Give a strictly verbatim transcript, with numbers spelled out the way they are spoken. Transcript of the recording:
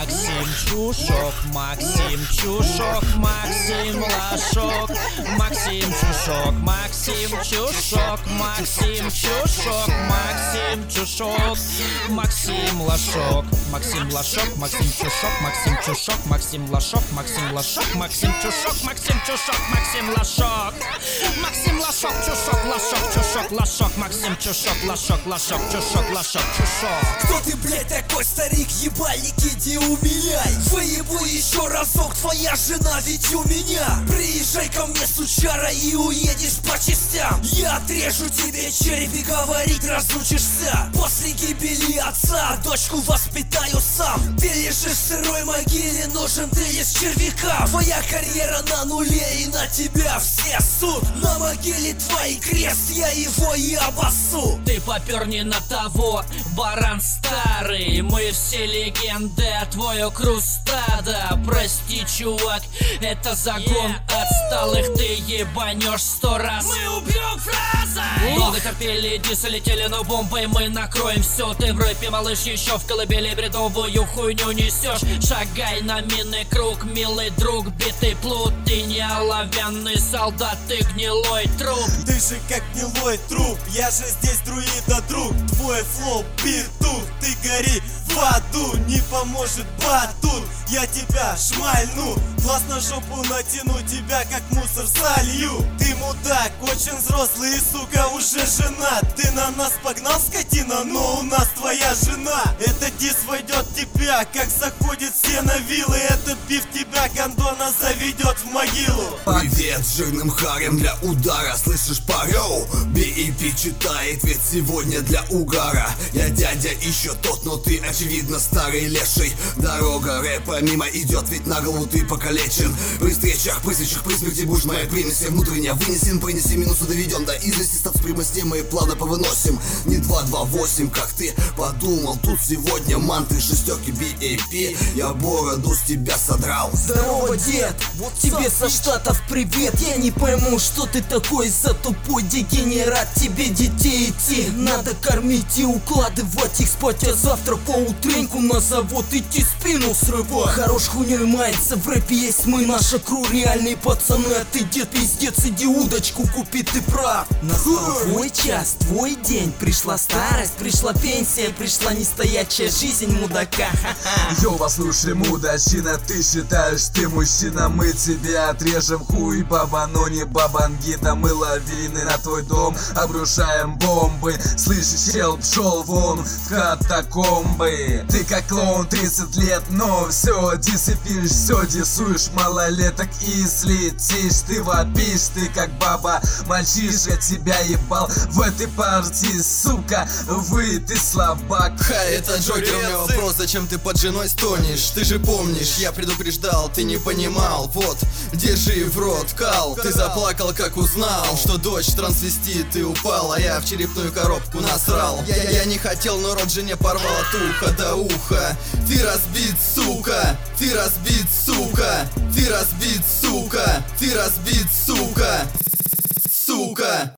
Максим Чушок, Максим Чушок, Максим Лошок, Максим Чушок, Максим Чушок, Максим Чушок, Максим Чушок, Максим Лошок, Максим Лошок, Максим Чушок, Максим Чушок, Максим Лошок, Максим Лошок, Максим Чушок, Максим Чушок, Максим Лошок, Максим Лошок, Чушок, Лошок, Чушок, Лошок, Максим Чушок, Лошок, Лошок, Чушок, Лошок, Чушок. Кто ты, блядь, такой старик, ебальник, иди умиляй. Выебу еще разок, твоя жена ведь у меня. Приезжай ко мне, сучара, и уедешь по частям. Я отрежу тебе череп и говорить разучишься. После гибели отца дочку воспитаю сам. Ты лежишь в сырой могиле, нужен ты из червяка. Твоя карьера на нуле, и на тебя все суд. На могиле твой крест, я его и обоссу. Ты попер не на того, баран старый. Мы все легенды, а твое крустада. Прости, чувак, это загон отсталых. Ты ебанешь сто раз. Мы убьем фразой. Долго терпели, дисы летели, но бомбой мы накроем все. Ты в рэпе, малыш, еще в колыбели бредовую хуйню несешь. Шагай на минный круг, милый друг, битый плут. Ты не оловянный солдат, ты гнилой труп. Ты же как гнилой труп, я же здесь друида друг. Твой флоу битут, ты гори в аду. Не поможет батут, я тебя шмальну. Глаз на жопу натяну, тебя как мусор солью. Ты мудак, очень взрослый и, сука, уже женат. Ты на нас погнал, скотина, но у нас твоя жена. Этот дис войдет в тебя, как заходит все на виллы. Этот биф тебя, гондона, заведет в могилу. Привет жирным харем для удара, слышишь, парю? би и пи читает, ведь сегодня для угара. Я дядя еще тот, но ты очевидно старый леший. Дорога рэпа мимо идет, ведь на голову ты покалечен. При встречах, при встречах, при смерти будешь моя примеси. Внутренне вынесен, принеси минусу доведен до извести. Статус примости мы плавно повыносим. Не два два восемь, как ты подумал. Тут сегодня манты, шестерки, би и пи. Я бороду с тебя содрал. Здорово, дед, вот тебе со штатов привет. Я не пойму, что ты такой за тупой дегенерат. Тебе детей идти, надо кормить и укладывать их спать. А завтра по утреньку на завод идти спину срывать. Хорош хуйней мается, в рэпе есть мы, наша кру, реальные пацаны. А ты, дед, пиздец, иди удочку купи, ты прав. Настал твой час, твой день. Пришла старость, пришла пенсия, пришла нестоячая жизнь мудака. Йо, послушай, мудачина, ты считаешь, ты мужчина. Мы тебе отрежем хуй, баба, но не бабангита. Мы лавины на твой дом, обрушаем бомбы. Слышишь, чел пшел вон в катакомбы. Ты как клоун, тридцать лет, но все дисы пишешь, все дисуешь малолеток и слетишь. Ты вопишь, ты как баба, мальчишка, тебя ебал в этой партии, сука, вы, ты слабак. Ха, это Джокер, у меня вопрос, зачем ты под женой стонешь? Ты же помнишь, я предупреждал, ты не понимал. Вот, держи в рот, кал. Ты заплакал, как узнал, что дочь трансвестит и упал, а я в черепную коробку насрал. Я, я не хотел, но рот жене порвал от уха до уха. Ты разбит, сука, ты разбит, сука, ты разбит, сука, ты разбит, сука, сука.